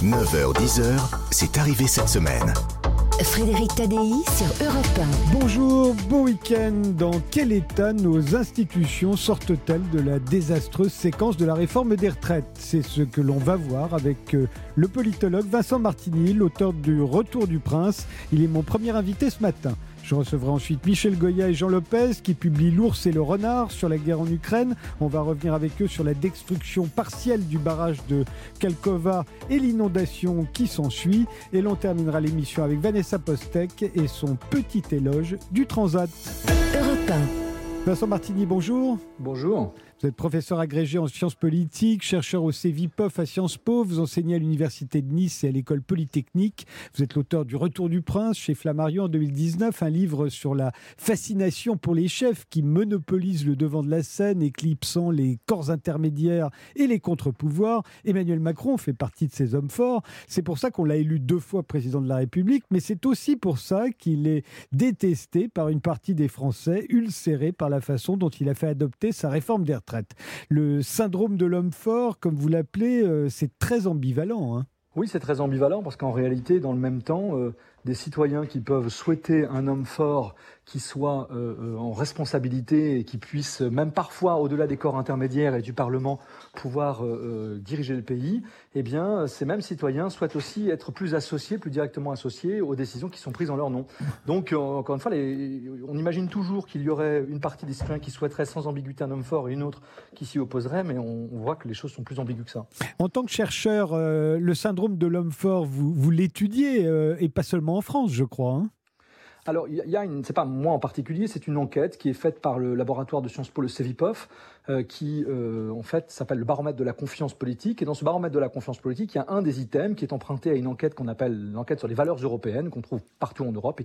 9h-10h, c'est arrivé cette semaine. Frédéric Tadei sur Europe 1. Bonjour, bon week-end. Dans quel état nos institutions sortent-elles de la désastreuse séquence de la réforme des retraites ? C'est ce que l'on va voir avec le politologue Vincent Martini, l'auteur du Retour du Prince. Il est mon premier invité ce matin. Je recevrai ensuite Michel Goya et Jean Lopez qui publient L'ours et le renard sur la guerre en Ukraine. On va revenir avec eux sur la destruction partielle du barrage de Kalkova et l'inondation qui s'ensuit. Et l'on terminera l'émission avec Vanessa Postek et son petit éloge du Transat. Europe 1. Vincent Martini, bonjour. Bonjour. Vous êtes professeur agrégé en sciences politiques, chercheur au CEVIPOF à Sciences Po, vous enseignez à l'Université de Nice et à l'École Polytechnique. Vous êtes l'auteur du Retour du Prince chez Flammarion en 2019, un livre sur la fascination pour les chefs qui monopolisent le devant de la scène, éclipsant les corps intermédiaires et les contre-pouvoirs. Emmanuel Macron fait partie de ces hommes forts. C'est pour ça qu'on l'a élu 2 fois président de la République, mais c'est aussi pour ça qu'il est détesté par une partie des Français, ulcéré par la façon dont il a fait adopter sa réforme des retraites. Le syndrome de l'homme fort, comme vous l'appelez, c'est très ambivalent. Oui, c'est très ambivalent parce qu'en réalité, dans le même temps, des citoyens qui peuvent souhaiter un homme fort qui soit en responsabilité et qui puisse, même parfois au-delà des corps intermédiaires et du Parlement, pouvoir diriger le pays, eh bien, ces mêmes citoyens souhaitent aussi être plus associés, plus directement associés aux décisions qui sont prises en leur nom. Donc, encore une fois, on imagine toujours qu'il y aurait une partie des citoyens qui souhaiteraient sans ambiguïté un homme fort et une autre qui s'y opposerait, mais on voit que les choses sont plus ambiguës que ça. En tant que chercheur, le syndrome de l'homme fort, vous l'étudiez, et pas seulement en France, je crois. Alors, c'est pas moi en particulier, c'est une enquête qui est faite par le laboratoire de Sciences Po, le CEVIPOF, qui en fait s'appelle le baromètre de la confiance politique. Et dans ce baromètre de la confiance politique, il y a un des items qui est emprunté à une enquête qu'on appelle l'enquête sur les valeurs européennes, qu'on trouve partout en Europe et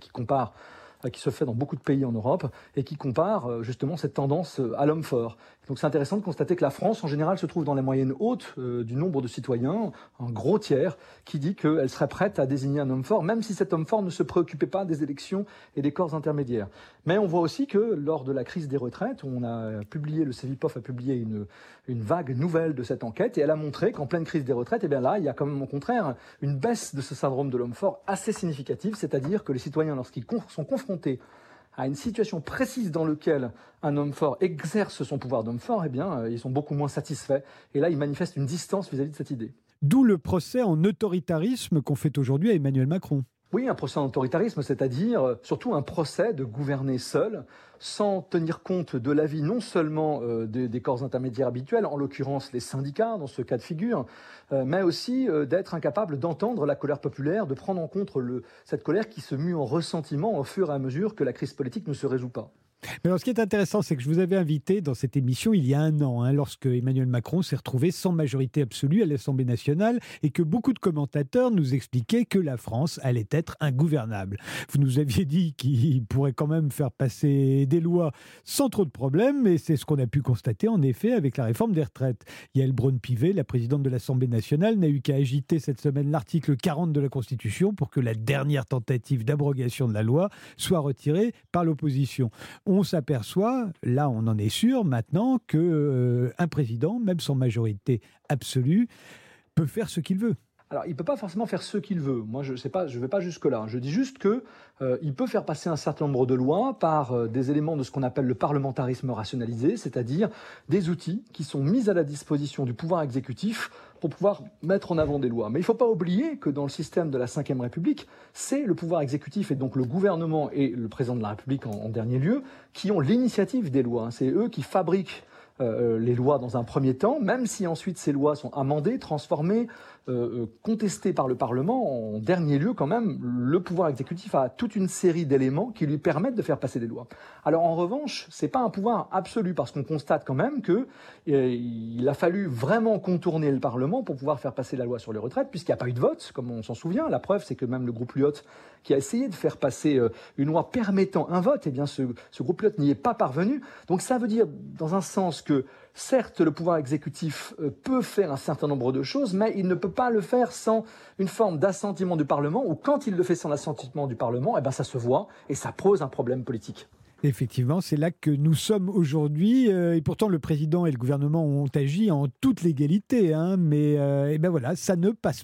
qui se fait dans beaucoup de pays en Europe et qui compare justement cette tendance à l'homme fort. Donc c'est intéressant de constater que la France, en général, se trouve dans les moyennes hautes du nombre de citoyens, un gros tiers, qui dit qu'elle serait prête à désigner un homme fort, même si cet homme fort ne se préoccupait pas des élections et des corps intermédiaires. Mais on voit aussi que lors de la crise des retraites, le CEVIPOF a publié une vague nouvelle de cette enquête et elle a montré qu'en pleine crise des retraites, eh bien là, il y a quand même au contraire une baisse de ce syndrome de l'homme fort assez significative, c'est-à-dire que les citoyens, lorsqu'ils sont confrontés à une situation précise dans laquelle un homme fort exerce son pouvoir d'homme fort, eh bien, ils sont beaucoup moins satisfaits. Et là, ils manifestent une distance vis-à-vis de cette idée. D'où le procès en autoritarisme qu'on fait aujourd'hui à Emmanuel Macron. Oui, un procès en autoritarisme, c'est-à-dire surtout un procès de gouverner seul, sans tenir compte de l'avis non seulement des corps intermédiaires habituels, en l'occurrence les syndicats dans ce cas de figure, mais aussi d'être incapable d'entendre la colère populaire, de prendre en compte cette colère qui se mue en ressentiment au fur et à mesure que la crise politique ne se résout pas. Mais alors, ce qui est intéressant, c'est que je vous avais invité dans cette émission il y a 1 an, lorsque Emmanuel Macron s'est retrouvé sans majorité absolue à l'Assemblée nationale et que beaucoup de commentateurs nous expliquaient que la France allait être ingouvernable. Vous nous aviez dit qu'il pourrait quand même faire passer des lois sans trop de problèmes, et c'est ce qu'on a pu constater en effet avec la réforme des retraites. Yaël Braun-Pivet, la présidente de l'Assemblée nationale, n'a eu qu'à agiter cette semaine l'article 40 de la Constitution pour que la dernière tentative d'abrogation de la loi soit retirée par l'opposition. On s'aperçoit, là on en est sûr maintenant, qu'un président, même sans majorité absolue, peut faire ce qu'il veut. Alors, il ne peut pas forcément faire ce qu'il veut. Moi, je ne vais pas jusque-là. Je dis juste qu'il peut faire passer un certain nombre de lois par des éléments de ce qu'on appelle le parlementarisme rationalisé, c'est-à-dire des outils qui sont mis à la disposition du pouvoir exécutif pour pouvoir mettre en avant des lois. Mais il ne faut pas oublier que dans le système de la Ve République, c'est le pouvoir exécutif et donc le gouvernement et le président de la République en dernier lieu qui ont l'initiative des lois. C'est eux qui fabriquent les lois dans un premier temps, même si ensuite ces lois sont amendées, transformées, contestées par le Parlement. En dernier lieu, quand même, le pouvoir exécutif a toute une série d'éléments qui lui permettent de faire passer des lois. Alors en revanche, c'est pas un pouvoir absolu parce qu'on constate quand même que il a fallu vraiment contourner le Parlement pour pouvoir faire passer la loi sur les retraites, puisqu'il n'y a pas eu de vote, comme on s'en souvient. La preuve, c'est que même le groupe Lyotte, qui a essayé de faire passer une loi permettant un vote, eh bien ce groupe Lyotte n'y est pas parvenu. Donc ça veut dire, dans un sens, que certes, le pouvoir exécutif peut faire un certain nombre de choses, mais il ne peut pas le faire sans une forme d'assentiment du Parlement, ou quand il le fait sans l'assentiment du Parlement, eh ben ça se voit et ça pose un problème politique. Effectivement, c'est là que nous sommes aujourd'hui. Et pourtant, le président et le gouvernement ont agi en toute légalité. Mais ben voilà, ça ne passe pas.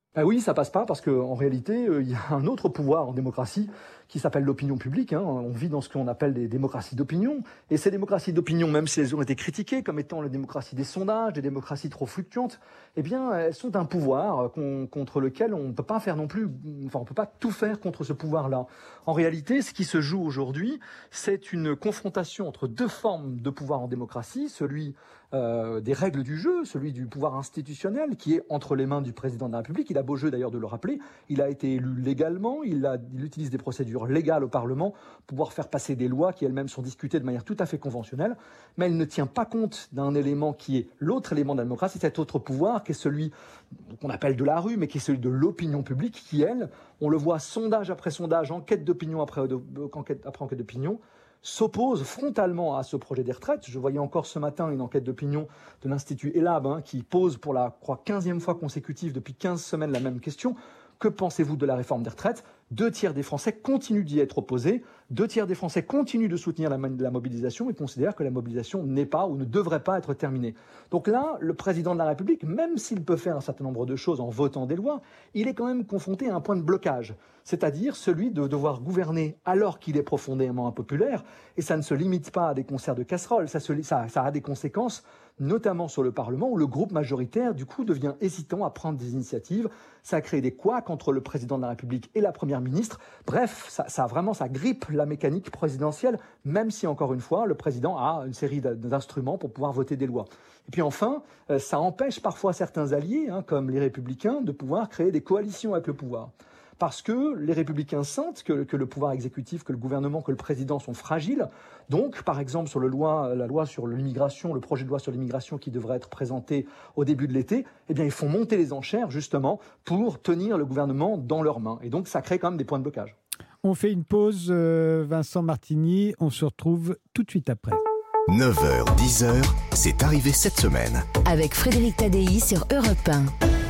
Ah oui, ça passe pas parce qu'en réalité, il y a un autre pouvoir en démocratie qui s'appelle l'opinion publique. On vit dans ce qu'on appelle des démocraties d'opinion. Et ces démocraties d'opinion, même si elles ont été critiquées comme étant la démocratie des sondages, des démocraties trop fluctuantes, eh bien, elles sont un pouvoir contre lequel on ne peut pas faire non plus, on peut pas tout faire contre ce pouvoir-là. En réalité, ce qui se joue aujourd'hui, c'est une confrontation entre deux formes de pouvoir en démocratie, celui des règles du jeu, celui du pouvoir institutionnel qui est entre les mains du président de la République. Il a beau jeu d'ailleurs de le rappeler, il a été élu légalement, il utilise des procédures légales au Parlement pour pouvoir faire passer des lois qui elles-mêmes sont discutées de manière tout à fait conventionnelle, mais elle ne tient pas compte d'un élément qui est l'autre élément de la démocratie, cet autre pouvoir qui est celui qu'on appelle de la rue, mais qui est celui de l'opinion publique, qui elle, on le voit sondage après sondage, enquête d'opinion après enquête d'opinion, s'oppose frontalement à ce projet des retraites. Je voyais encore ce matin une enquête d'opinion de l'Institut ELAB qui pose pour la 15e fois consécutive depuis 15 semaines la même question. Que pensez-vous de la réforme des retraites ? 2/3 des Français continuent d'y être opposés. 2/3 des Français continuent de soutenir la mobilisation et considèrent que la mobilisation n'est pas ou ne devrait pas être terminée. Donc là, le président de la République, même s'il peut faire un certain nombre de choses en votant des lois, il est quand même confronté à un point de blocage, c'est-à-dire celui de devoir gouverner alors qu'il est profondément impopulaire. Et ça ne se limite pas à des concerts de casseroles, ça a des conséquences, notamment sur le Parlement, où le groupe majoritaire, du coup, devient hésitant à prendre des initiatives. Ça a créé des couacs entre le président de la République et la première ministre. Bref, ça grippe la mécanique présidentielle, même si, encore une fois, le président a une série d'instruments pour pouvoir voter des lois. Et puis enfin, ça empêche parfois certains alliés, comme les Républicains, de pouvoir créer des coalitions avec le pouvoir. Parce que les Républicains sentent que le pouvoir exécutif, que le gouvernement, que le président sont fragiles. Donc, par exemple, sur la loi sur l'immigration, le projet de loi sur l'immigration qui devrait être présenté au début de l'été, eh bien, ils font monter les enchères, justement, pour tenir le gouvernement dans leurs mains. Et donc, ça crée quand même des points de blocage. On fait une pause, Vincent Martini. On se retrouve tout de suite après. 9h, 10h, c'est arrivé cette semaine. Avec Frédéric Tadei sur Europe 1.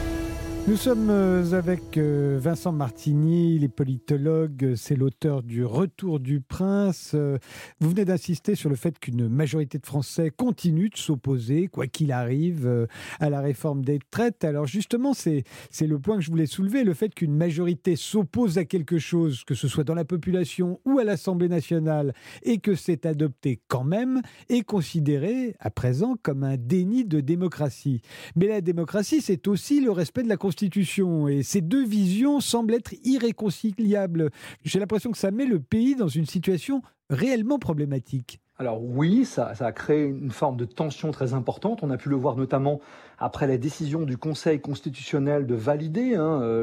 Nous sommes avec Vincent Martini, il est politologue, c'est l'auteur du Retour du Prince. Vous venez d'insister sur le fait qu'une majorité de Français continue de s'opposer, quoi qu'il arrive, à la réforme des retraites. Alors justement, c'est le point que je voulais soulever, le fait qu'une majorité s'oppose à quelque chose, que ce soit dans la population ou à l'Assemblée nationale, et que c'est adopté quand même, est considéré à présent comme un déni de démocratie. Mais la démocratie, c'est aussi le respect de la Constitution. Et ces deux visions semblent être irréconciliables. J'ai l'impression que ça met le pays dans une situation réellement problématique. Alors oui, ça a créé une forme de tension très importante. On a pu le voir notamment après la décision du Conseil constitutionnel de valider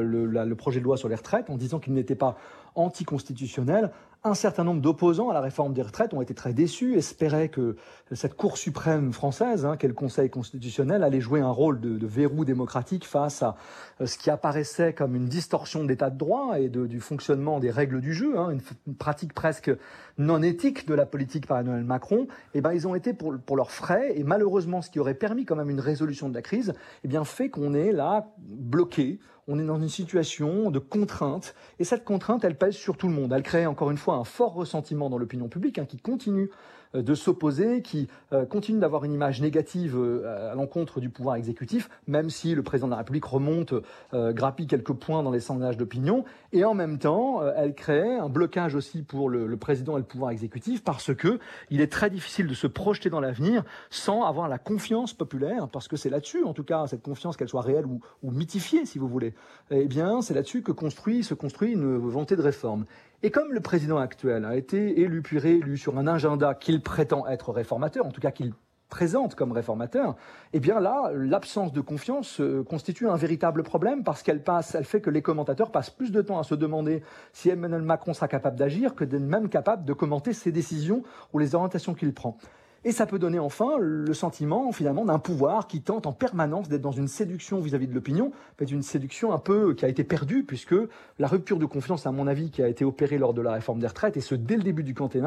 le projet de loi sur les retraites en disant qu'il n'était pas anticonstitutionnel. Un certain nombre d'opposants à la réforme des retraites ont été très déçus, espéraient que cette Cour suprême française, qu'est le Conseil constitutionnel, allait jouer un rôle de verrou démocratique face à ce qui apparaissait comme une distorsion de l'état de droit et du fonctionnement des règles du jeu, une pratique presque non éthique de la politique par Emmanuel Macron. Et ben, ils ont été pour leurs frais, et malheureusement, ce qui aurait permis quand même une résolution de la crise, fait qu'on est là bloqué. On est dans une situation de contrainte, et cette contrainte, elle pèse sur tout le monde. Elle crée encore une fois un fort ressentiment dans l'opinion publique qui continue de s'opposer, qui continue d'avoir une image négative à l'encontre du pouvoir exécutif, même si le président de la République remonte, grappille quelques points dans les sondages d'opinion, et en même temps, elle crée un blocage aussi pour le président et le pouvoir exécutif, parce que il est très difficile de se projeter dans l'avenir sans avoir la confiance populaire, parce que c'est là-dessus, en tout cas, cette confiance, qu'elle soit réelle ou mythifiée, si vous voulez, eh bien, c'est là-dessus que se construit une volonté de réforme. Et comme le président actuel a été élu puis réélu sur un agenda qu'il prétend être réformateur, en tout cas qu'il présente comme réformateur, eh bien là, l'absence de confiance constitue un véritable problème parce elle fait que les commentateurs passent plus de temps à se demander si Emmanuel Macron sera capable d'agir que d'être même capable de commenter ses décisions ou les orientations qu'il prend. Et ça peut donner enfin le sentiment finalement d'un pouvoir qui tente en permanence d'être dans une séduction vis-à-vis de l'opinion, mais une séduction un peu qui a été perdue puisque la rupture de confiance, à mon avis, qui a été opérée lors de la réforme des retraites, et ce dès le début du quinquennat,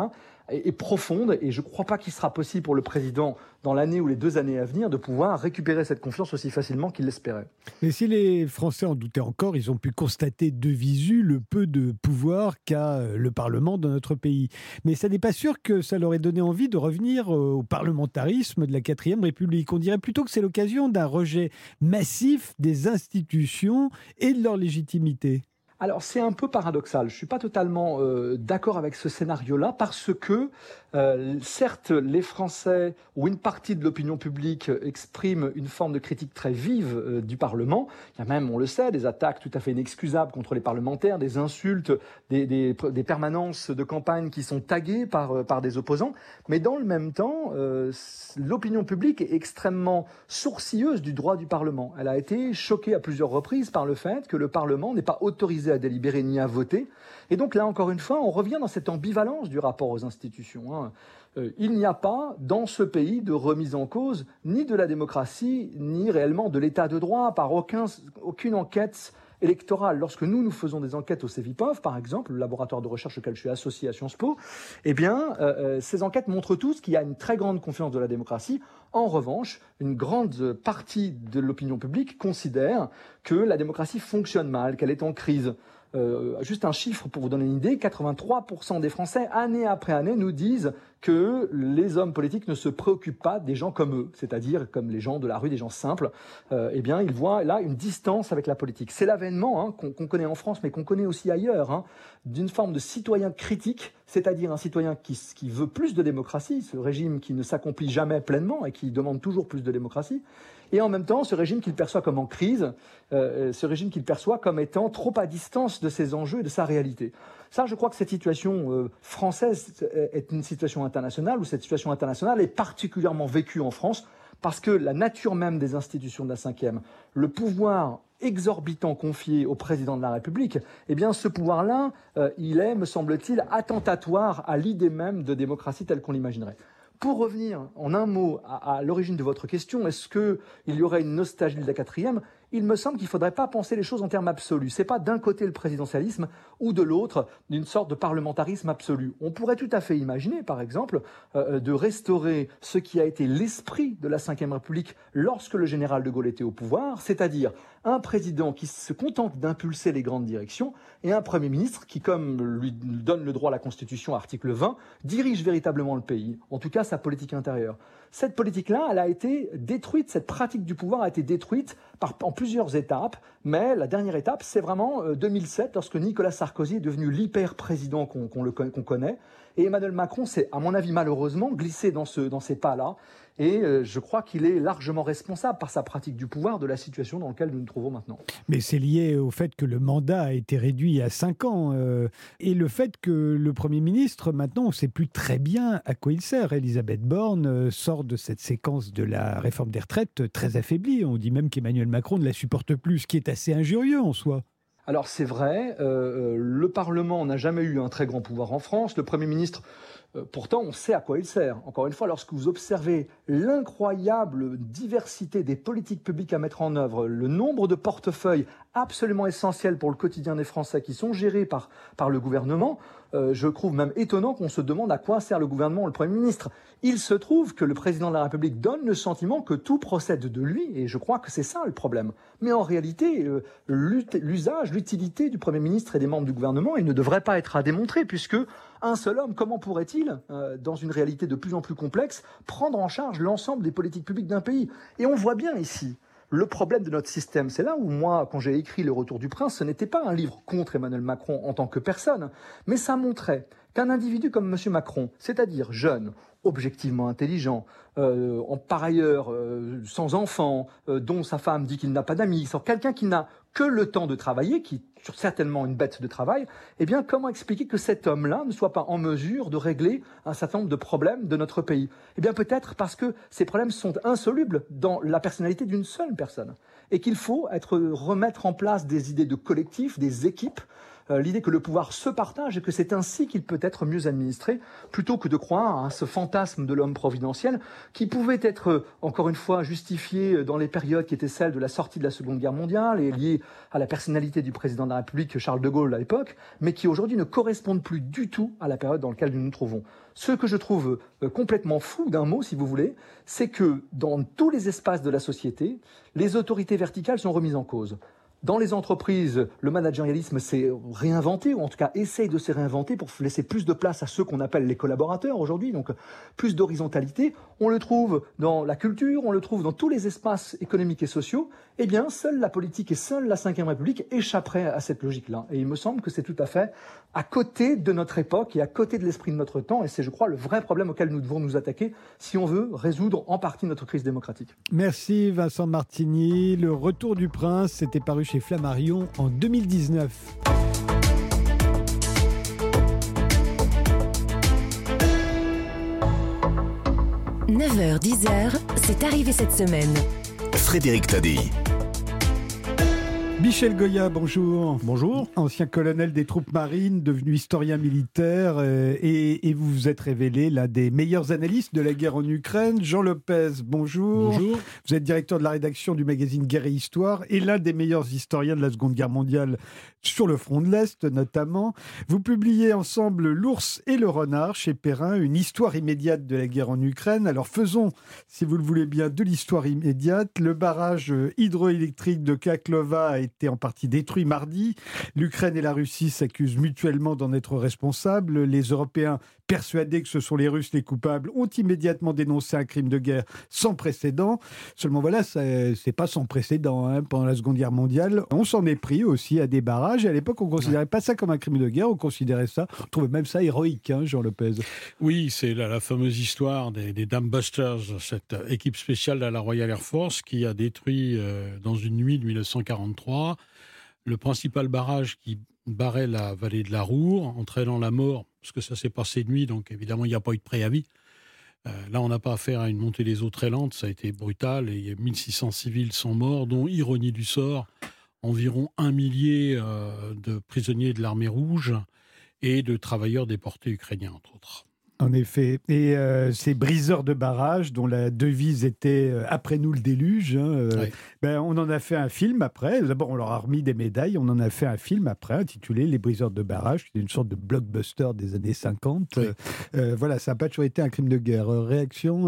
est profonde et je ne crois pas qu'il sera possible pour le président, dans l'année ou les 2 années à venir, de pouvoir récupérer cette confiance aussi facilement qu'il l'espérait. Mais si les Français en doutaient encore, ils ont pu constater de visu le peu de pouvoir qu'a le Parlement dans notre pays. Mais ça n'est pas sûr que ça leur ait donné envie de revenir au parlementarisme de la 4e République. On dirait plutôt que c'est l'occasion d'un rejet massif des institutions et de leur légitimité. Alors c'est un peu paradoxal, je ne suis pas totalement d'accord avec ce scénario-là parce que certes les Français ou une partie de l'opinion publique expriment une forme de critique très vive du Parlement. Il y a même, on le sait, des attaques tout à fait inexcusables contre les parlementaires, des insultes, des permanences de campagne qui sont taguées par des opposants. Mais dans le même temps, l'opinion publique est extrêmement sourcilleuse du droit du Parlement. Elle a été choquée à plusieurs reprises par le fait que le Parlement n'est pas autorisé à délibérer ni à voter. Et donc là, encore une fois, on revient dans cette ambivalence du rapport aux institutions. Il n'y a pas dans ce pays de remise en cause ni de la démocratie, ni réellement de l'état de droit par aucune enquête électorale. Lorsque nous faisons des enquêtes au CEVIPOF, par exemple, le laboratoire de recherche auquel je suis associé à Sciences Po, eh bien, ces enquêtes montrent tous qu'il y a une très grande confiance de la démocratie. En revanche, une grande partie de l'opinion publique considère que la démocratie fonctionne mal, qu'elle est en crise. Juste un chiffre pour vous donner une idée, 83% des Français, année après année, nous disent que les hommes politiques ne se préoccupent pas des gens comme eux, c'est-à-dire comme les gens de la rue, des gens simples. Eh bien, ils voient là une distance avec la politique. C'est l'avènement qu'on connaît en France, mais qu'on connaît aussi ailleurs, d'une forme de citoyen critique, c'est-à-dire un citoyen qui veut plus de démocratie, ce régime qui ne s'accomplit jamais pleinement et qui demande toujours plus de démocratie. Et en même temps, ce régime qu'il perçoit comme en crise, ce régime qu'il perçoit comme étant trop à distance de ses enjeux et de sa réalité. Ça, je crois que cette situation française est une situation internationale, où cette situation internationale est particulièrement vécue en France, parce que la nature même des institutions de la 5e, le pouvoir exorbitant confié au président de la République, eh bien ce pouvoir-là, il est, me semble-t-il, attentatoire à l'idée même de démocratie telle qu'on l'imaginerait. Pour revenir en un mot à l'origine de votre question, est-ce qu'il y aurait une nostalgie de la 4e ? Il me semble qu'il ne faudrait pas penser les choses en termes absolus. Ce n'est pas d'un côté le présidentialisme ou de l'autre une sorte de parlementarisme absolu. On pourrait tout à fait imaginer, par exemple, de restaurer ce qui a été l'esprit de la Ve République lorsque le général de Gaulle était au pouvoir, c'est-à-dire un président qui se contente d'impulser les grandes directions et un Premier ministre qui, comme lui donne le droit à la Constitution, article 20, dirige véritablement le pays, en tout cas sa politique intérieure. Cette politique-là, elle a été détruite, cette pratique du pouvoir a été détruite en plusieurs étapes, mais la dernière étape, c'est vraiment 2007, lorsque Nicolas Sarkozy est devenu l'hyper-président qu'on connaît, et Emmanuel Macron s'est, à mon avis malheureusement, glissé dans ces pas-là, et je crois qu'il est largement responsable par sa pratique du pouvoir de la situation dans laquelle nous nous trouvons maintenant. Mais c'est lié au fait que le mandat a été réduit à 5 ans et le fait que le Premier ministre, maintenant, on ne sait plus très bien à quoi il sert. Elisabeth Borne sort de cette séquence de la réforme des retraites très affaiblie. On dit même qu'Emmanuel Macron ne la supporte plus, ce qui est assez injurieux en soi. Alors c'est vrai, le Parlement n'a jamais eu un très grand pouvoir en France. Le Premier ministre, pourtant, on sait à quoi il sert. Encore une fois, lorsque vous observez l'incroyable diversité des politiques publiques à mettre en œuvre, le nombre de portefeuilles absolument essentiels pour le quotidien des Français qui sont gérés par le gouvernement, je trouve même étonnant qu'on se demande à quoi sert le gouvernement ou le Premier ministre. Il se trouve que le président de la République donne le sentiment que tout procède de lui, et je crois que c'est ça le problème. Mais en réalité, l'usage, l'utilité du Premier ministre et des membres du gouvernement, il ne devrait pas être à démontrer, puisque un seul homme, comment pourrait-il, dans une réalité de plus en plus complexe, prendre en charge l'ensemble des politiques publiques d'un pays ? Et on voit bien ici le problème de notre système. C'est là où moi, quand j'ai écrit Le Retour du Prince, ce n'était pas un livre contre Emmanuel Macron en tant que personne, mais ça montrait qu'un individu comme M. Macron, c'est-à-dire jeune, objectivement intelligent, par ailleurs sans enfant, dont sa femme dit qu'il n'a pas d'amis, quelqu'un qui n'a que le temps de travailler, qui est certainement une bête de travail, eh bien comment expliquer que cet homme-là ne soit pas en mesure de régler un certain nombre de problèmes de notre pays ? Eh bien peut-être parce que ces problèmes sont insolubles dans la personnalité d'une seule personne et qu'il faut remettre en place des idées de collectif, des équipes, l'idée que le pouvoir se partage et que c'est ainsi qu'il peut être mieux administré, plutôt que de croire à ce fantasme de l'homme providentiel qui pouvait être, encore une fois, justifié dans les périodes qui étaient celles de la sortie de la Seconde Guerre mondiale et liées à la personnalité du président de la République Charles de Gaulle à l'époque, mais qui aujourd'hui ne correspondent plus du tout à la période dans laquelle nous nous trouvons. Ce que je trouve complètement fou d'un mot, si vous voulez, c'est que dans tous les espaces de la société, les autorités verticales sont remises en cause. Dans les entreprises, le managérialisme s'est réinventé, ou en tout cas essaye de se réinventer pour laisser plus de place à ceux qu'on appelle les collaborateurs aujourd'hui, donc plus d'horizontalité. On le trouve dans la culture, on le trouve dans tous les espaces économiques et sociaux. Eh bien, seule la politique et seule la Ve République échapperaient à cette logique-là. Et il me semble que c'est tout à fait à côté de notre époque et à côté de l'esprit de notre temps. Et c'est, je crois, le vrai problème auquel nous devons nous attaquer si on veut résoudre en partie notre crise démocratique. Merci Vincent Martini. Le Retour du Prince, c'était paru chez Flammarion en 2019. « 9h, 10h, c'est arrivé cette semaine. » Frédéric Tadei. Michel Goya, bonjour. Bonjour. Ancien colonel des troupes marines, devenu historien militaire, et vous vous êtes révélé l'un des meilleurs analystes de la guerre en Ukraine. Jean Lopez, bonjour. Bonjour. Vous êtes directeur de la rédaction du magazine Guerre et Histoire et l'un des meilleurs historiens de la Seconde Guerre mondiale sur le front de l'Est notamment. Vous publiez ensemble L'ours et le renard chez Perrin, une histoire immédiate de la guerre en Ukraine. Alors faisons, si vous le voulez bien, de l'histoire immédiate. Le barrage hydroélectrique de Kaklova a été en partie détruit mardi. L'Ukraine et la Russie s'accusent mutuellement d'en être responsables. Les Européens, persuadés que ce sont les Russes les coupables, ont immédiatement dénoncé un crime de guerre sans précédent. Seulement voilà, c'est pas sans précédent. Pendant la Seconde Guerre mondiale, on s'en est pris aussi à des barrages. Et à l'époque, on ne considérait pas ça comme un crime de guerre. On considérait ça, on trouvait même ça héroïque, Jean Lopez. Oui, c'est la fameuse histoire des Dam Busters, cette équipe spéciale de la Royal Air Force qui a détruit dans une nuit de 1943 le principal barrage qui barrait la vallée de la Roure, entraînant la mort, parce que ça s'est passé de nuit, donc évidemment il n'y a pas eu de préavis. Là, on n'a pas affaire à une montée des eaux très lente, ça a été brutal, et 1600 civils sont morts, dont, ironie du sort, environ 1 millier de prisonniers de l'armée rouge et de travailleurs déportés ukrainiens, entre autres. En effet. Et ces briseurs de barrages, dont la devise était « Après nous le déluge », Oui. on en a fait un film après. D'abord, on leur a remis des médailles. On en a fait un film après, intitulé « Les briseurs de barrages », qui est une sorte de blockbuster des années 50. Oui. Voilà, ça n'a pas toujours été un crime de guerre. Réaction,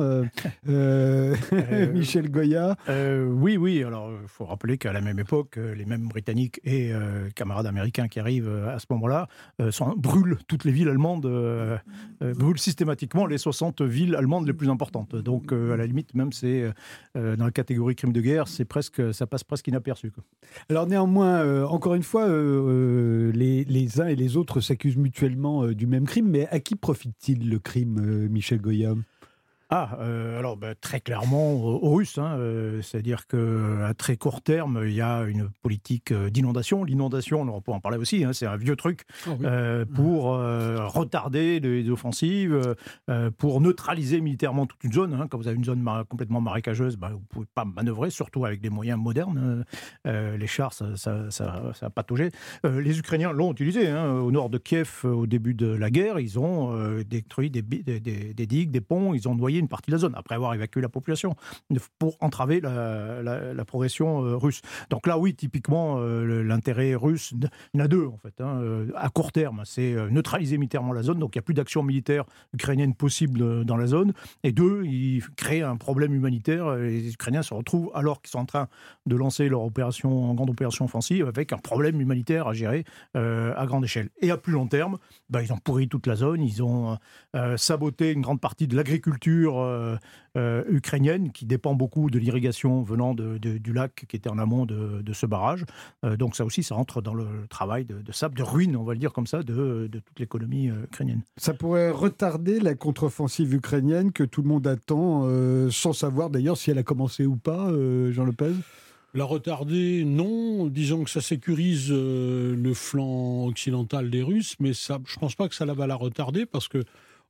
Michel Goya. Oui. Alors, il faut rappeler qu'à la même époque, les mêmes Britanniques et camarades américains qui arrivent à ce moment-là brûlent toutes les villes allemandes, brûlent systématiquement les 60 villes allemandes les plus importantes. Donc, à la limite, même c'est dans la catégorie crime de guerre, ça passe presque inaperçu, quoi. Alors néanmoins, encore une fois, les uns et les autres s'accusent mutuellement du même crime, mais à qui profite-t-il le crime, Michel Goya ? Alors très clairement aux Russes, c'est-à-dire qu'à très court terme, il y a une politique d'inondation. L'inondation, on peut en parler aussi, c'est un vieux truc pour retarder les offensives, pour neutraliser militairement toute une zone. Quand vous avez une zone complètement marécageuse, vous ne pouvez pas manœuvrer, surtout avec des moyens modernes. Les chars, ça pataugeait. Les Ukrainiens l'ont utilisé. Au nord de Kiev, au début de la guerre, ils ont détruit des digues, des ponts, ils ont noyé une partie de la zone, après avoir évacué la population, pour entraver la progression russe. Donc là, oui, typiquement, l'intérêt russe, il y en a deux, en fait. À court terme, c'est neutraliser militairement la zone, donc il n'y a plus d'action militaire ukrainienne possible dans la zone. Et deux, il crée un problème humanitaire. Les Ukrainiens se retrouvent, alors qu'ils sont en train de lancer leur grande opération offensive, avec un problème humanitaire à gérer à grande échelle. Et à plus long terme, ils ont pourri toute la zone, ils ont saboté une grande partie de l'agriculture ukrainienne, qui dépend beaucoup de l'irrigation venant du lac qui était en amont de ce barrage. Donc ça aussi, ça entre dans le travail de ruine, on va le dire comme ça, de toute l'économie ukrainienne. Ça pourrait retarder la contre-offensive ukrainienne que tout le monde attend, sans savoir d'ailleurs si elle a commencé ou pas, Jean Lopez ? La retarder, non. Disons que ça sécurise le flanc occidental des Russes, mais ça, je ne pense pas que ça va la retarder, parce que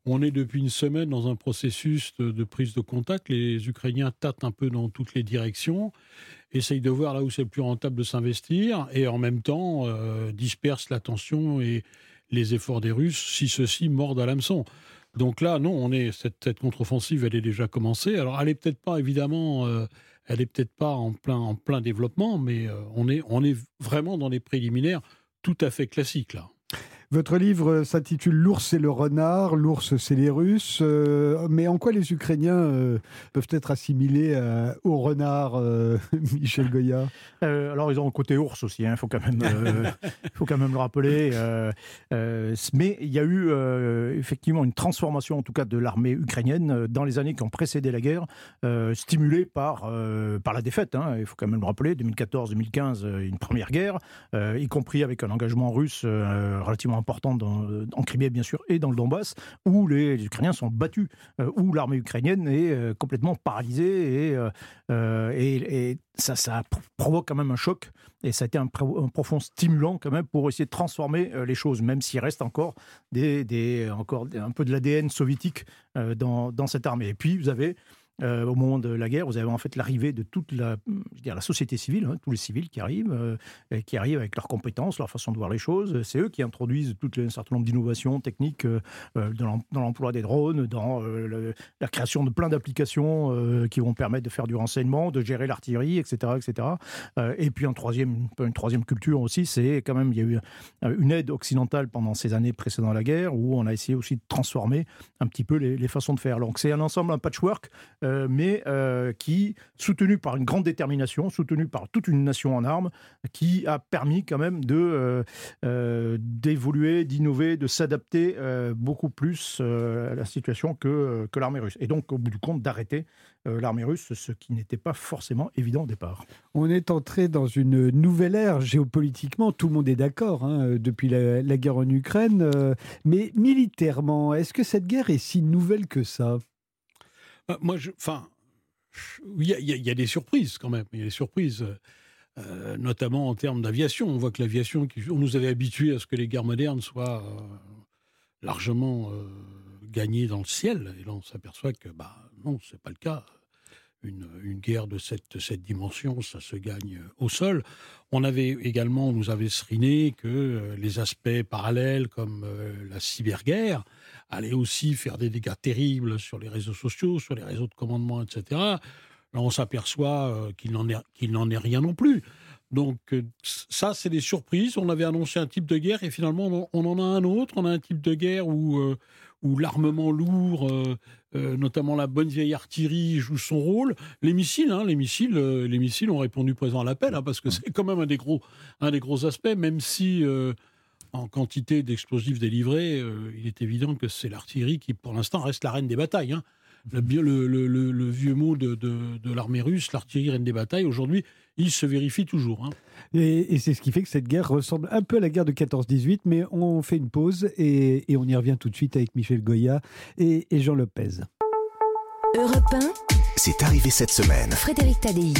On est depuis une semaine dans un processus de prise de contact. Les Ukrainiens tâtent un peu dans toutes les directions, essayent de voir là où c'est le plus rentable de s'investir, et en même temps dispersent l'attention et les efforts des Russes, si ceux-ci mordent à l'hameçon. Donc là, non, cette contre-offensive, elle est déjà commencée. Alors, elle est peut-être pas, évidemment, elle est peut-être pas en plein développement, mais on est vraiment dans les préliminaires tout à fait classiques, là. Votre livre s'intitule « L'ours et le renard ». L'ours, c'est les Russes. Mais en quoi les Ukrainiens peuvent être assimilés au renard, Michel Goya ? Alors, ils ont un côté ours aussi, il faut quand même le rappeler. Mais il y a eu effectivement une transformation, en tout cas, de l'armée ukrainienne dans les années qui ont précédé la guerre, stimulée par la défaite. Il faut quand même le rappeler, 2014-2015, une première guerre, y compris avec un engagement russe relativement important en Crimée, bien sûr, et dans le Donbass, où les Ukrainiens sont battus, où l'armée ukrainienne est complètement paralysée, et ça provoque quand même un choc, et ça a été un profond stimulant quand même pour essayer de transformer les choses, même s'il reste encore encore un peu de l'ADN soviétique dans cette armée. Et puis vous avez au moment de la guerre, vous avez en fait l'arrivée de toute la société civile, tous les civils qui arrivent avec leurs compétences, leur façon de voir les choses. C'est eux qui introduisent un certain nombre d'innovations techniques dans l'emploi des drones, dans la création de plein d'applications qui vont permettre de faire du renseignement, de gérer l'artillerie, etc., etc. Et puis une troisième culture aussi, c'est quand même, il y a eu une aide occidentale pendant ces années précédant la guerre, où on a essayé aussi de transformer un petit peu les façons de faire. Donc c'est un ensemble, un patchwork, mais qui, soutenu par une grande détermination, soutenu par toute une nation en armes, qui a permis quand même d'évoluer, d'innover, de s'adapter beaucoup plus à la situation que l'armée russe. Et donc, au bout du compte, d'arrêter l'armée russe, ce qui n'était pas forcément évident au départ. On est entré dans une nouvelle ère géopolitiquement, tout le monde est d'accord, depuis la guerre en Ukraine, mais militairement, est-ce que cette guerre est si nouvelle que ça ? Il y a des surprises quand même. Il y a des surprises, notamment en termes d'aviation. On voit que l'aviation, on nous avait habitués à ce que les guerres modernes soient largement gagnées dans le ciel. Et là, on s'aperçoit que non, c'est pas le cas. Une guerre de cette dimension, ça se gagne au sol. On nous avait seriné que les aspects parallèles, comme la cyberguerre, allaient aussi faire des dégâts terribles sur les réseaux sociaux, sur les réseaux de commandement, etc. Là, on s'aperçoit qu'il n'en est rien non plus. Donc ça, c'est des surprises. On avait annoncé un type de guerre et finalement, on en a un autre. On a un type de guerre où l'armement lourd, notamment la bonne vieille artillerie, joue son rôle. Les missiles ont répondu présent à l'appel, parce que c'est quand même un des gros aspects, même si en quantité d'explosifs délivrés, il est évident que c'est l'artillerie qui, pour l'instant, reste la reine des batailles. Le vieux mot de l'armée russe, l'artillerie reine des batailles, aujourd'hui, il se vérifie toujours. Et c'est ce qui fait que cette guerre ressemble un peu à la guerre de 14-18, mais on fait une pause et on y revient tout de suite avec Michel Goya et Jean Lopez. Europe 1, c'est arrivé cette semaine. Frédéric Tadei.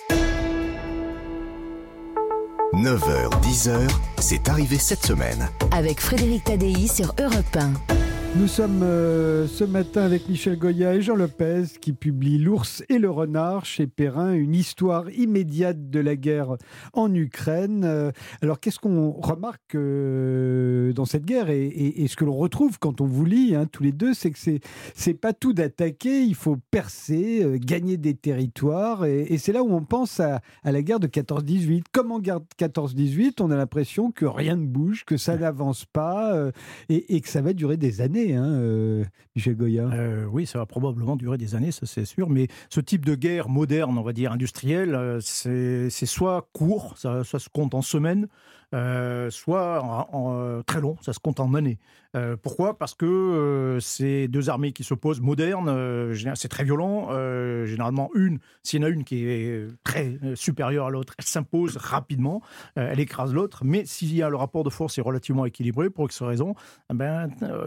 9h, 10h, c'est arrivé cette semaine. Avec Frédéric Tadei sur Europe 1. Nous sommes ce matin avec Michel Goya et Jean Lopez qui publient L'ours et le renard chez Perrin, une histoire immédiate de la guerre en Ukraine. Alors qu'est-ce qu'on remarque dans cette guerre et ce que l'on retrouve quand on vous lit tous les deux, c'est que c'est pas tout d'attaquer, il faut percer, gagner des territoires et c'est là où on pense à la guerre de 14-18. Comme en guerre de 14-18, on a l'impression que rien ne bouge, que ça n'avance pas et que ça va durer des années. Michel Goya. Oui, ça va probablement durer des années, ça c'est sûr, mais ce type de guerre moderne, on va dire industrielle, c'est soit court, ça se compte en semaines, soit très long, ça se compte en années. Pourquoi ? Parce que c'est deux armées qui s'opposent, modernes, c'est très violent, généralement s'il y en a une qui est très supérieure à l'autre, elle s'impose rapidement, elle écrase l'autre, mais s'il y a le rapport de force est relativement équilibré, pour X raison, la guerre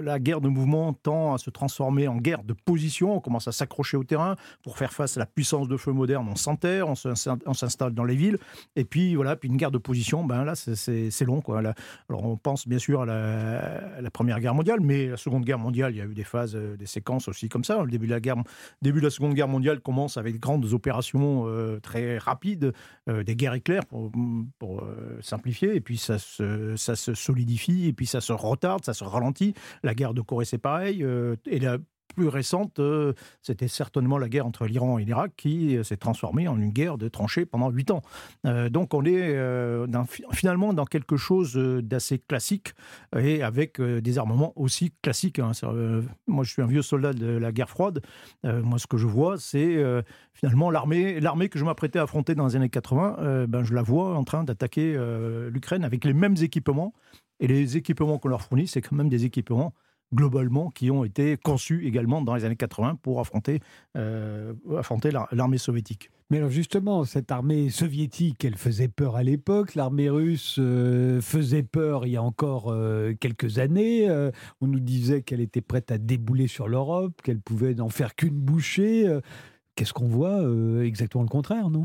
de mouvement tend à se transformer en guerre de position. On commence à s'accrocher au terrain pour faire face à la puissance de feu moderne. On s'enterre, on s'installe dans les villes. Et puis, voilà, puis une guerre de position, là, c'est long, quoi. Alors, on pense bien sûr à la Première Guerre mondiale, mais la Seconde Guerre mondiale, il y a eu des phases, des séquences aussi comme ça. Le début de la Seconde Guerre mondiale commence avec de grandes opérations très rapides, des guerres éclairs pour simplifier, et puis ça se solidifie, et puis ça se retarde, ça se ralentit. La guerre de Corée, c'est pareil, et la plus récente, c'était certainement la guerre entre l'Iran et l'Irak qui s'est transformée en une guerre de tranchées pendant 8 ans. Donc on est finalement dans quelque chose d'assez classique et avec des armements aussi classiques. Moi, je suis un vieux soldat de la guerre froide. Moi, ce que je vois, c'est finalement l'armée que je m'apprêtais à affronter dans les années 80, je la vois en train d'attaquer l'Ukraine avec les mêmes équipements. Et les équipements qu'on leur fournit, c'est quand même des équipements globalement, qui ont été conçus également dans les années 80 pour affronter l'armée soviétique. Mais alors justement, cette armée soviétique, elle faisait peur à l'époque. L'armée russe faisait peur il y a encore quelques années. On nous disait qu'elle était prête à débouler sur l'Europe, qu'elle pouvait n'en faire qu'une bouchée. Qu'est-ce qu'on voit exactement le contraire, non ?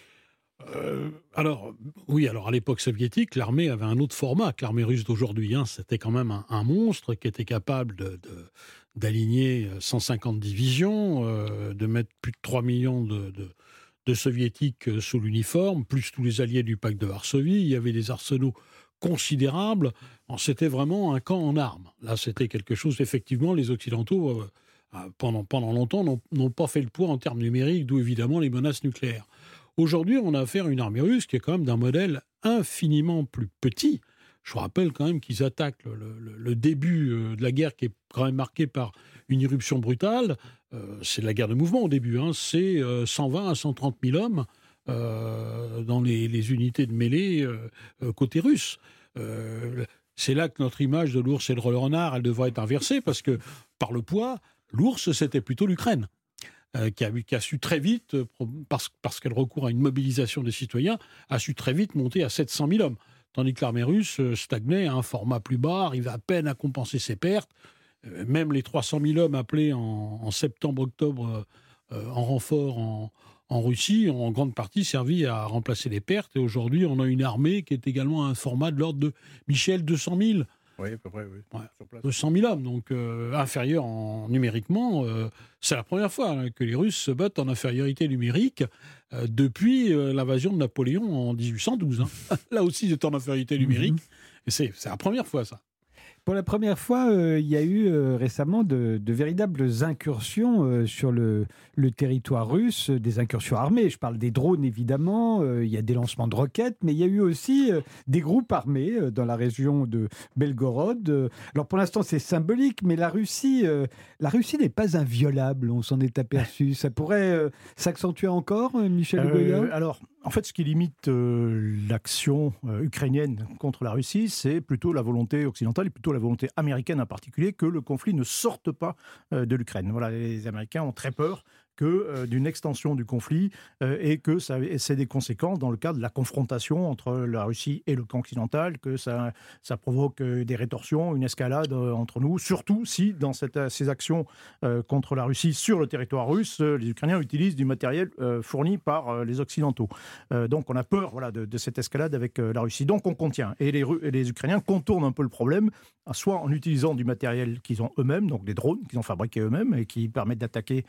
Alors à l'époque soviétique, l'armée avait un autre format que l'armée russe d'aujourd'hui. C'était quand même un monstre qui était capable d'aligner 150 divisions, de mettre plus de 3 millions de soviétiques sous l'uniforme, plus tous les alliés du pacte de Varsovie. Il y avait des arsenaux considérables. C'était vraiment un camp en armes. Là, c'était quelque chose, effectivement, les Occidentaux, pendant longtemps, n'ont pas fait le poids en termes numériques, d'où évidemment les menaces nucléaires. Aujourd'hui, on a affaire à une armée russe qui est quand même d'un modèle infiniment plus petit. Je vous rappelle quand même qu'ils attaquent le début de la guerre, qui est quand même marqué par une irruption brutale. C'est de la guerre de mouvement au début. C'est 120 à 130 000 hommes dans les unités de mêlée côté russe. C'est là que notre image de l'ours et le renard, elle devrait être inversée, parce que par le poids, l'ours, c'était plutôt l'Ukraine. Qui a su très vite, parce qu'elle recourt à une mobilisation des citoyens, a su très vite monter à 700 000 hommes. Tandis que l'armée russe stagnait à un format plus bas, arrivait à peine à compenser ses pertes. Même les 300 000 hommes appelés en septembre-octobre en renfort en Russie ont en grande partie servi à remplacer les pertes. Et aujourd'hui, on a une armée qui est également à un format de l'ordre de 200 000. Oui, à peu près, oui. Ouais, 200 000 hommes, donc inférieur numériquement. C'est la première fois que les Russes se battent en infériorité numérique depuis l'invasion de Napoléon en 1812. Là aussi, ils étaient en infériorité numérique. Et c'est la première fois, ça. Pour la première fois, il y a eu récemment de véritables incursions sur le territoire russe, des incursions armées. Je parle des drones, évidemment. Il y a des lancements de roquettes, mais il y a eu aussi des groupes armés dans la région de Belgorod. Alors pour l'instant, c'est symbolique, mais la Russie n'est pas inviolable, on s'en est aperçu. Ça pourrait s'accentuer encore, Michel Goya ? Alors, en fait, ce qui limite l'action ukrainienne contre la Russie, c'est plutôt la volonté occidentale, et plutôt la volonté américaine en particulier, que le conflit ne sorte pas de l'Ukraine. Voilà, les Américains ont très peur d'une extension du conflit et que ça ait des conséquences dans le cadre de la confrontation entre la Russie et le camp occidental, que ça provoque des rétorsions, une escalade entre nous, surtout si dans ces actions contre la Russie sur le territoire russe, les Ukrainiens utilisent du matériel fourni par les Occidentaux. Donc on a peur de cette escalade avec la Russie. Donc on contient. Et les Ukrainiens contournent un peu le problème, soit en utilisant du matériel qu'ils ont eux-mêmes, donc des drones qu'ils ont fabriqués eux-mêmes et qui permettent d'attaquer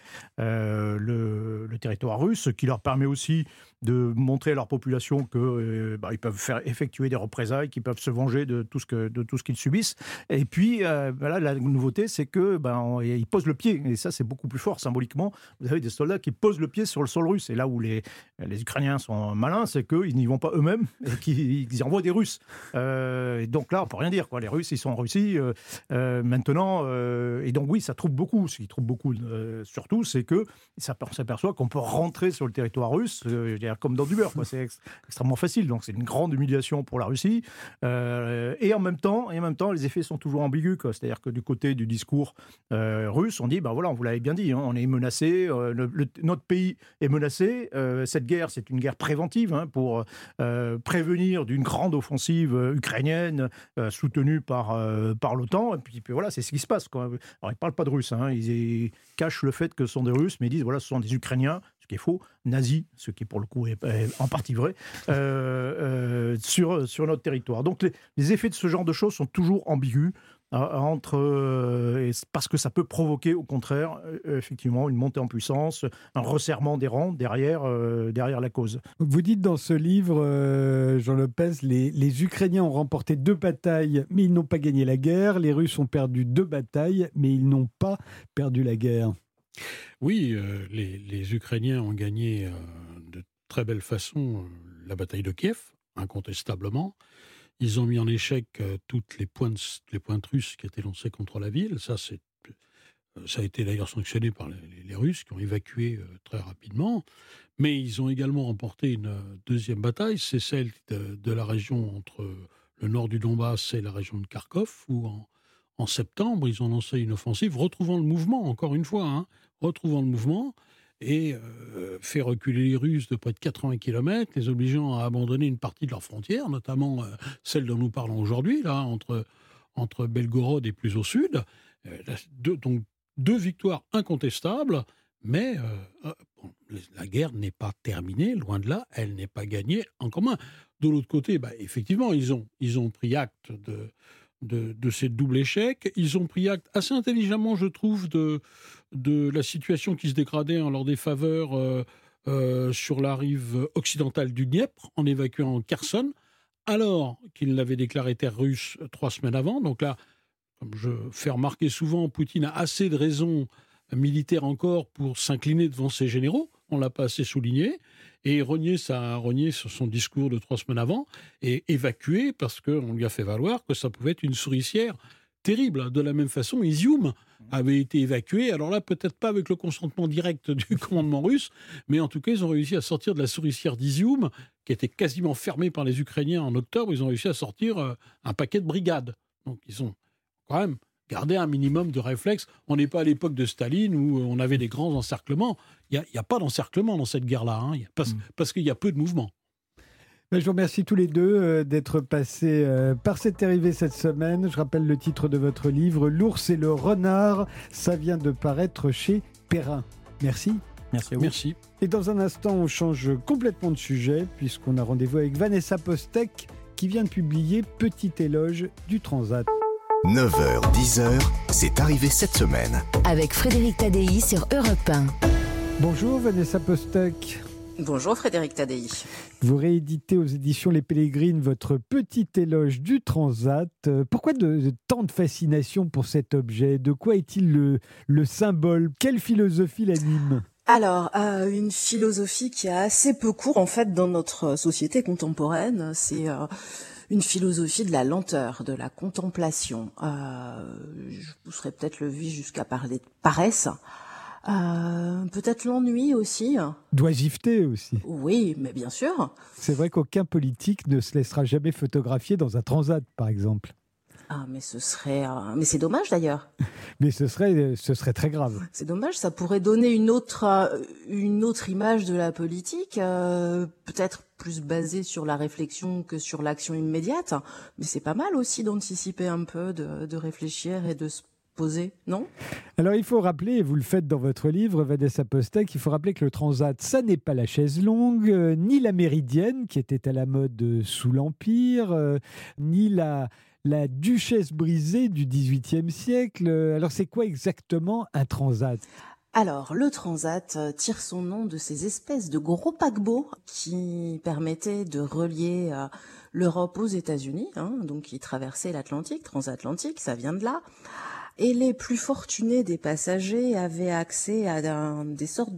le territoire russe, ce qui leur permet aussi de montrer à leur population qu'ils peuvent effectuer des représailles, qu'ils peuvent se venger de tout ce qu'ils subissent. Et puis, la nouveauté, c'est qu'ils posent le pied. Et ça, c'est beaucoup plus fort symboliquement. Vous avez des soldats qui posent le pied sur le sol russe. Et là où les Ukrainiens sont malins, c'est qu'ils n'y vont pas eux-mêmes et qu'ils envoient des Russes. Et donc là, on peut rien dire, quoi. Les Russes, ils sont en Russie maintenant. Et donc oui, ça trouble beaucoup. Ce qui trouble beaucoup, surtout, c'est que on s'aperçoit qu'on peut rentrer sur le territoire russe, comme dans du beurre, quoi. C'est extrêmement facile. Donc c'est une grande humiliation pour la Russie. Et en même temps, les effets sont toujours ambigus, quoi. C'est-à-dire que du côté du discours russe, on dit, on vous l'avait bien dit, on est menacé, notre pays est menacé. Cette guerre, c'est une guerre préventive pour prévenir d'une grande offensive ukrainienne soutenue par l'OTAN. Et puis voilà, c'est ce qui se passe, quoi. Alors ils ne parlent pas de Russes, ils cachent le fait que ce sont des Russes, mais ils disent ce sont des Ukrainiens, ce qui est faux, nazis, ce qui pour le coup est en partie vrai, sur notre territoire. Donc les effets de ce genre de choses sont toujours ambigus, parce que ça peut provoquer au contraire effectivement une montée en puissance, un resserrement des rangs derrière la cause. Vous dites dans ce livre, Jean Lopez, les Ukrainiens ont remporté 2 batailles, mais ils n'ont pas gagné la guerre. Les Russes ont perdu 2 batailles, mais ils n'ont pas perdu la guerre. Oui, les Ukrainiens ont gagné de très belle façon la bataille de Kiev, incontestablement. Ils ont mis en échec toutes les pointes russes qui étaient lancées contre la ville. Ça a été d'ailleurs sanctionné par les Russes qui ont évacué très rapidement. Mais ils ont également remporté une deuxième bataille, c'est celle de la région entre le nord du Donbass et la région de Kharkov, où en septembre, ils ont lancé une offensive, retrouvant le mouvement, encore une fois, retrouvant le mouvement, et fait reculer les Russes de près de 80 km, les obligeant à abandonner une partie de leurs frontières, notamment celle dont nous parlons aujourd'hui, là, entre Belgorod et plus au sud. Donc 2 victoires incontestables, mais la guerre n'est pas terminée, loin de là, elle n'est pas gagnée en commun. De l'autre côté, effectivement, ils ont pris acte de ces doubles échecs. Ils ont pris acte assez intelligemment, je trouve, de la situation qui se dégradait en leur défaveur sur la rive occidentale du Dniepr, en évacuant Kherson, alors qu'ils l'avaient déclaré terre russe 3 semaines avant. Donc là, comme je fais remarquer souvent, Poutine a assez de raisons militaires encore pour s'incliner devant ses généraux. On ne l'a pas assez souligné. Et renier sur son discours de 3 semaines avant et évacuer parce qu'on lui a fait valoir que ça pouvait être une souricière terrible. De la même façon, Izium avait été évacué. Alors là, peut-être pas avec le consentement direct du commandement russe, mais en tout cas, ils ont réussi à sortir de la souricière d'Izium, qui était quasiment fermée par les Ukrainiens en octobre. Ils ont réussi à sortir un paquet de brigades. Donc ils ont quand même gardé un minimum de réflexe. On n'est pas à l'époque de Staline où on avait des grands encerclements. Il n'y a pas d'encerclement dans cette guerre-là, parce qu'il y a peu de mouvements. Je vous remercie tous les deux d'être passés par cette arrivée cette semaine. Je rappelle le titre de votre livre, L'ours et le renard. Ça vient de paraître chez Perrin. Merci. Merci à vous. Merci. Et dans un instant, on change complètement de sujet, puisqu'on a rendez-vous avec Vanessa Postek, qui vient de publier Petit éloge du Transat. 9h, 10h, c'est arrivé cette semaine. Avec Frédéric Tadei sur Europe 1. Bonjour Vanessa Postek. Bonjour Frédéric Tadei. Vous rééditez aux éditions Les Pélégrines votre Petit éloge du Transat. Pourquoi tant de fascination pour cet objet ? De quoi est-il le symbole ? Quelle philosophie l'anime ? Alors, une philosophie qui a assez peu cours en fait dans notre société contemporaine, c'est une philosophie de la lenteur, de la contemplation. Je pousserais peut-être le vice jusqu'à parler de paresse. Peut-être l'ennui aussi. D'oisiveté aussi. Oui, mais bien sûr. C'est vrai qu'aucun politique ne se laissera jamais photographier dans un transat, par exemple. Ah, mais mais c'est dommage d'ailleurs. Mais ce serait très grave. C'est dommage, ça pourrait donner une autre image de la politique, peut-être plus basée sur la réflexion que sur l'action immédiate. Mais c'est pas mal aussi d'anticiper un peu, de réfléchir et de se poser, non ? Alors il faut rappeler, et vous le faites dans votre livre, Vanessa Postek, il faut rappeler que le transat, ça n'est pas la chaise longue, ni la méridienne, qui était à la mode sous l'Empire, ni la duchesse brisée du XVIIIe siècle. Alors c'est quoi exactement un transat ? Alors, le transat tire son nom de ces espèces de gros paquebots qui permettaient de relier l'Europe aux États-Unis, donc qui traversaient l'Atlantique, transatlantique, ça vient de là. Et les plus fortunés des passagers avaient accès à des sortes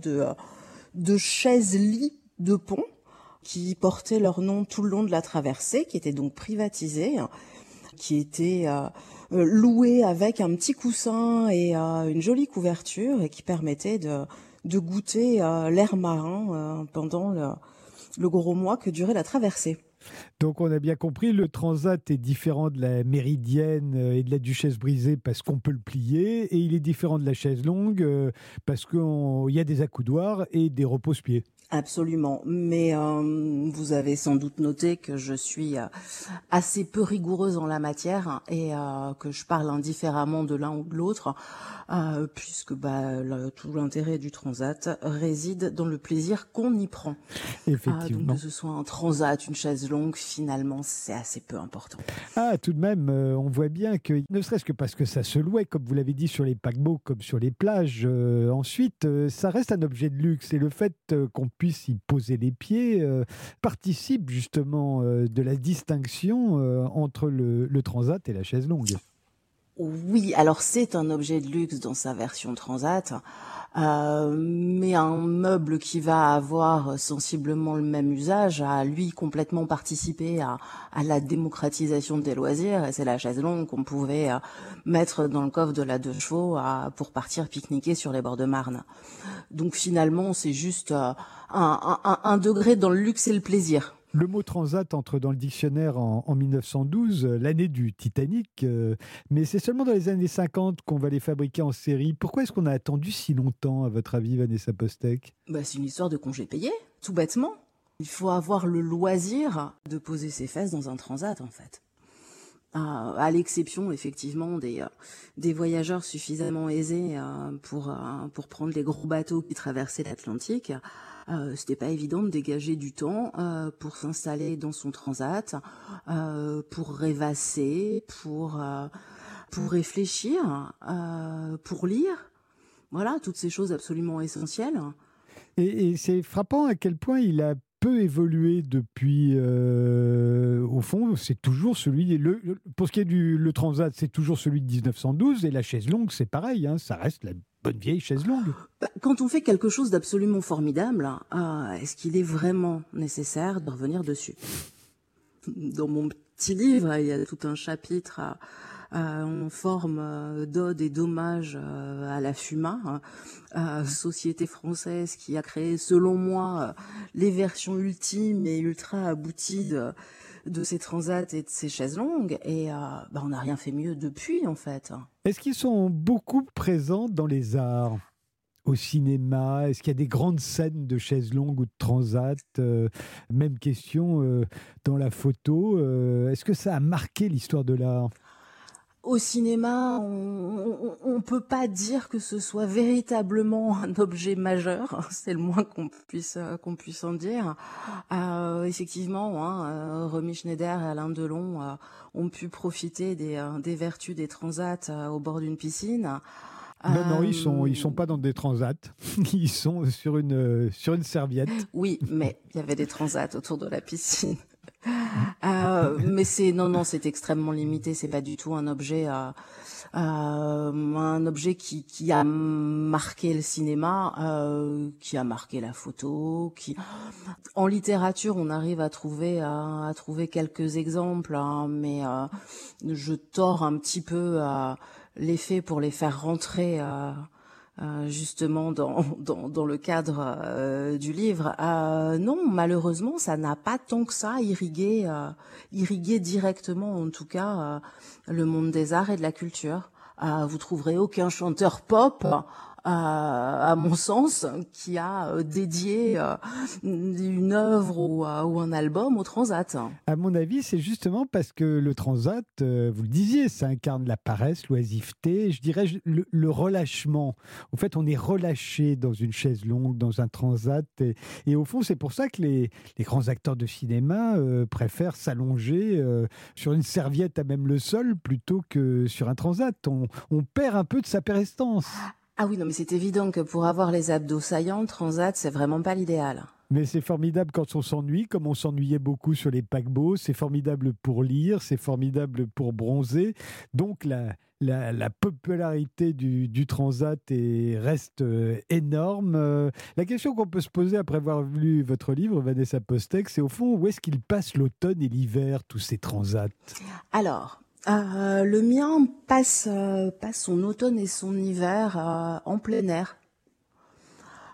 de chaises-lits de pont qui portaient leur nom tout le long de la traversée, qui étaient donc privatisées, qui étaient louées avec un petit coussin et une jolie couverture et qui permettaient de goûter l'air marin pendant le gros mois que durait la traversée. Donc on a bien compris, le transat est différent de la méridienne et de la duchesse brisée parce qu'on peut le plier, et il est différent de la chaise longue parce qu'il y a des accoudoirs et des repose-pieds. Absolument, mais vous avez sans doute noté que je suis assez peu rigoureuse en la matière et que je parle indifféremment de l'un ou de l'autre, puisque tout l'intérêt du transat réside dans le plaisir qu'on y prend. Effectivement. Donc que ce soit un transat, une chaise longue, finalement, c'est assez peu important. Ah, tout de même, on voit bien que, ne serait-ce que parce que ça se louait, comme vous l'avez dit, sur les paquebots, comme sur les plages, ensuite, ça reste un objet de luxe. Et le fait qu'on puisse y poser les pieds participe justement de la distinction entre le transat et la chaise longue. Oui, alors c'est un objet de luxe dans sa version transat, mais un meuble qui va avoir sensiblement le même usage a, lui, complètement participé à la démocratisation des loisirs, et c'est la chaise longue qu'on pouvait mettre dans le coffre de la 2 chevaux pour partir pique-niquer sur les bords de Marne. Donc finalement, c'est juste un degré dans le luxe et le plaisir. Le mot transat entre dans le dictionnaire en 1912, l'année du Titanic, mais c'est seulement dans les années 50 qu'on va les fabriquer en série. Pourquoi est-ce qu'on a attendu si longtemps, à votre avis, Vanessa Postek ? C'est une histoire de congé payé, tout bêtement. Il faut avoir le loisir de poser ses fesses dans un transat, en fait. À l'exception, effectivement, des voyageurs suffisamment aisés pour prendre les gros bateaux qui traversaient l'Atlantique. C'était pas évident de dégager du temps pour s'installer dans son transat, pour rêvasser, pour réfléchir, pour lire. Voilà, toutes ces choses absolument essentielles. Et c'est frappant à quel point il a peu évolué depuis. Au fond, c'est toujours celui. Pour ce qui est le transat, c'est toujours celui de 1912, et la chaise longue, c'est pareil, hein, ça reste la bonne vieille chaise longue. Quand on fait quelque chose d'absolument formidable, est-ce qu'il est vraiment nécessaire de revenir dessus ? Dans mon petit livre, il y a tout un chapitre en forme d'ode et d'hommage à la FUMA, société française qui a créé, selon moi, les versions ultimes et ultra abouties de ces transats et de ces chaises longues, et on n'a rien fait mieux depuis, en fait. Est-ce qu'ils sont beaucoup présents dans les arts ? Au cinéma, est-ce qu'il y a des grandes scènes de chaises longues ou de transat ? Même question dans la photo. Est-ce que ça a marqué l'histoire de l'art ? Au cinéma, on peut pas dire que ce soit véritablement un objet majeur, c'est le moins qu'on puisse en dire. Effectivement, Romy Schneider et Alain Delon ont pu profiter des vertus des transats au bord d'une piscine. Non, ils sont pas dans des transats. Ils sont sur une serviette. Oui, mais il y avait des transats autour de la piscine. Mais c'est extrêmement limité. C'est pas du tout un objet qui a marqué le cinéma, qui a marqué la photo. En littérature, on arrive à trouver quelques exemples, mais je tords un petit peu les faits pour les faire rentrer justement dans le cadre du livre. Non, malheureusement, ça n'a pas tant que ça irrigué directement, en tout cas, le monde des arts et de la culture. Vous trouverez aucun chanteur pop, à mon sens, qui a dédié une œuvre ou un album au transat. À mon avis, c'est justement parce que le transat, vous le disiez, ça incarne la paresse, l'oisiveté, je dirais le relâchement. En fait, on est relâché dans une chaise longue, dans un transat, et au fond, c'est pour ça que les grands acteurs de cinéma préfèrent s'allonger sur une serviette à même le sol plutôt que sur un transat. On perd un peu de sa prestance. Ah oui, non, mais c'est évident que pour avoir les abdos saillants, transat, c'est vraiment pas l'idéal. Mais c'est formidable quand on s'ennuie, comme on s'ennuyait beaucoup sur les paquebots. C'est formidable pour lire, c'est formidable pour bronzer. Donc la popularité du transat reste énorme. La question qu'on peut se poser après avoir lu votre livre, Vanessa Postek, c'est au fond, où est-ce qu'ils passent l'automne et l'hiver, tous ces transats ? Alors, le mien passe son automne et son hiver en plein air.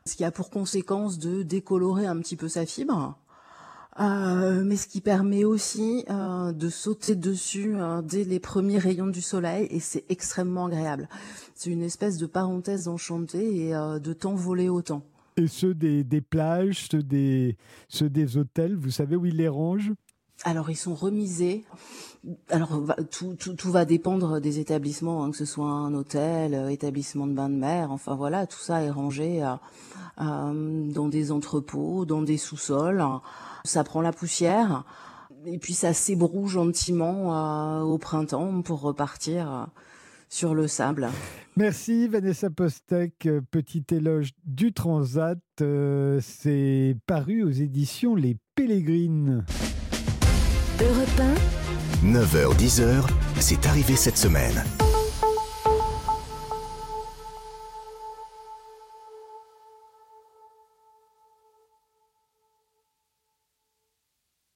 Ce qui a pour conséquence de décolorer un petit peu sa fibre. Mais ce qui permet aussi de sauter dessus dès les premiers rayons du soleil, et c'est extrêmement agréable. C'est une espèce de parenthèse enchantée et de temps volé au temps. Et ceux des plages, ceux des hôtels, vous savez où ils les rangent ? Alors, ils sont remisés. Alors, tout va dépendre des établissements, que ce soit un hôtel, établissement de bain de mer, enfin voilà, tout ça est rangé dans des entrepôts, dans des sous-sols. Ça prend la poussière et puis ça s'ébroue gentiment au printemps pour repartir sur le sable. Merci Vanessa Postek, petit éloge du Transat. C'est paru aux éditions Les Pélégrines. Europe 1. 9h-10h, c'est arrivé cette semaine.